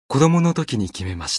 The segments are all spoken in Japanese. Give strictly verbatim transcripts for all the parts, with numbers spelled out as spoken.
子供の時に決めました。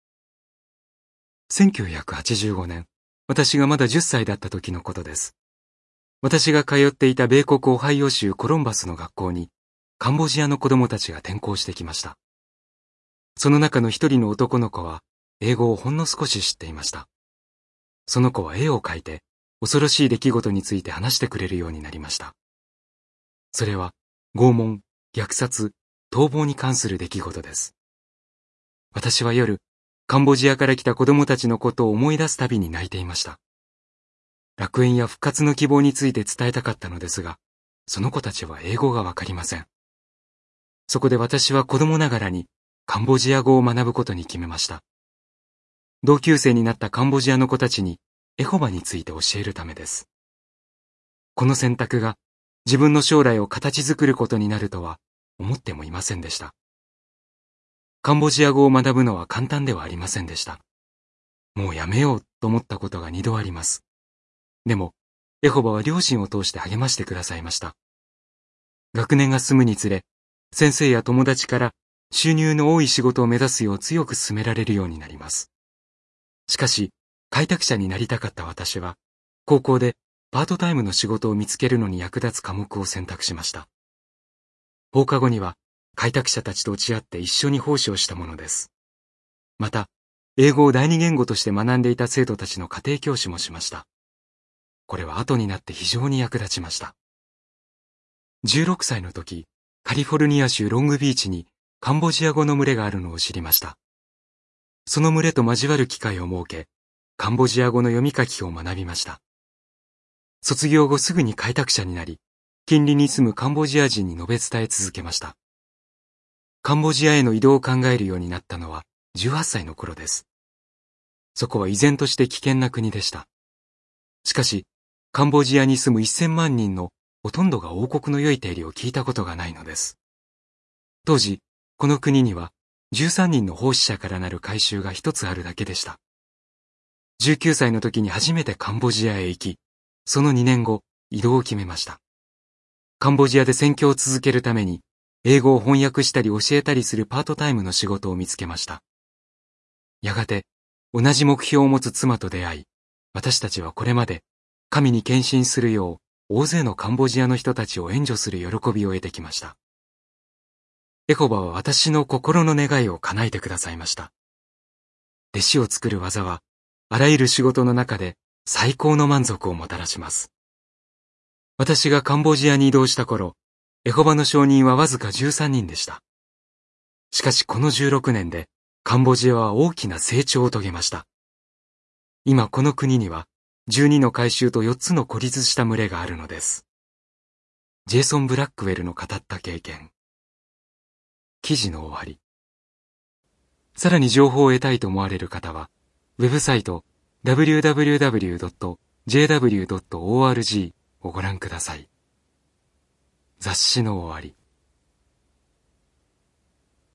せんきゅうひゃくはちじゅうごねん、私がまだじゅっさいだった時のことです。私が通っていた米国オハイオ州コロンバスの学校に、カンボジアの子供たちが転校してきました。その中の一人の男の子は、英語をほんの少し知っていました。その子は絵を描いて、恐ろしい出来事について話してくれるようになりました。それは、拷問、虐殺、逃亡に関する出来事です。私は夜、カンボジアから来た子供たちのことを思い出すたびに泣いていました。楽園や復活の希望について伝えたかったのですが、その子たちは英語がわかりません。そこで私は子供ながらにカンボジア語を学ぶことに決めました。同級生になったカンボジアの子たちにエホバについて教えるためです。この選択が自分の将来を形作ることになるとは思ってもいませんでした。カンボジア語を学ぶのは簡単ではありませんでした。もうやめようと思ったことが二度あります。でも、エホバは両親を通して励ましてくださいました。学年が進むにつれ、先生や友達から収入の多い仕事を目指すよう強く勧められるようになります。しかし、開拓者になりたかった私は、高校でパートタイムの仕事を見つけるのに役立つ科目を選択しました。放課後には、開拓者たちと落ち合って一緒に奉仕をしたものです。また、英語を第二言語として学んでいた生徒たちの家庭教師もしました。これは後になって非常に役立ちました。じゅうろくさいの時、カリフォルニア州ロングビーチにカンボジア語の群れがあるのを知りました。その群れと交わる機会を設け、カンボジア語の読み書きを学びました。卒業後すぐに開拓者になり、近隣に住むカンボジア人に述べ伝え続けました。カンボジアへの移動を考えるようになったのはじゅうはっさいの頃です。そこは依然として危険な国でした。しかし、カンボジアに住むせんまん人のほとんどが王国の良い手入れを聞いたことがないのです。当時、この国にはじゅうさんにんの奉仕者からなる改宗が一つあるだけでした。じゅうきゅうさいの時に初めてカンボジアへ行き、そのにねんご、移動を決めました。カンボジアで宣教を続けるために、英語を翻訳したり教えたりするパートタイムの仕事を見つけました。やがて、同じ目標を持つ妻と出会い、私たちはこれまで、神に献身するよう、大勢のカンボジアの人たちを援助する喜びを得てきました。エホバは私の心の願いを叶えてくださいました。弟子を作る技は、あらゆる仕事の中で最高の満足をもたらします。私がカンボジアに移動した頃、エホバの証人はわずかじゅうさんにんでした。しかしこのじゅうろくねんで、カンボジアは大きな成長を遂げました。今この国には、じゅうにの改宗とよっつの孤立した群れがあるのです。ジェイソン・ブラックウェルの語った経験。記事の終わり。さらに情報を得たいと思われる方は、ウェブサイト ダブリューダブリューダブリュードットジェイダブリュードットオーアールジー をご覧ください。雑誌の終わり。